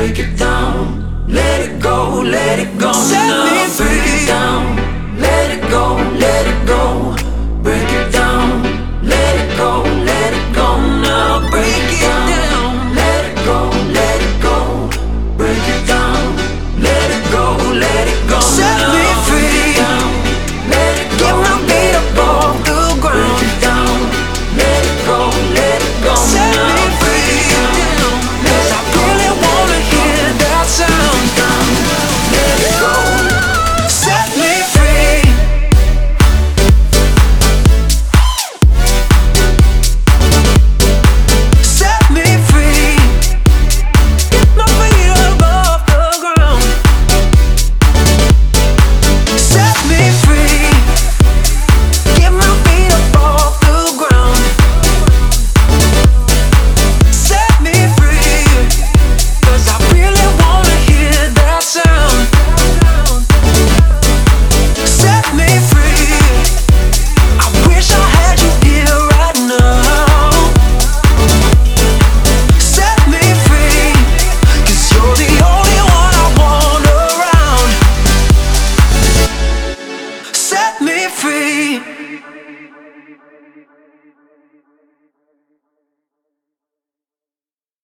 break it down. Let it go now. Set me Break it free. down. Let it go break it down. Let it go now. Break it down. Let it go break it down. Let it go Set now. me free. Let it go. Get my feet up off the Break ground. it down. Let it go Set now. me free. 'Cause I really wanna hear that sound. Let it go. Set me free. Set me free. Get my feet up off the ground. Set me free. Get my feet up off the ground. Set me free. 'Cause I really wanna hear that sound. Set me free. I wish I had you here right now. Set me free. 'Cause you're the only one I want around. Set me free.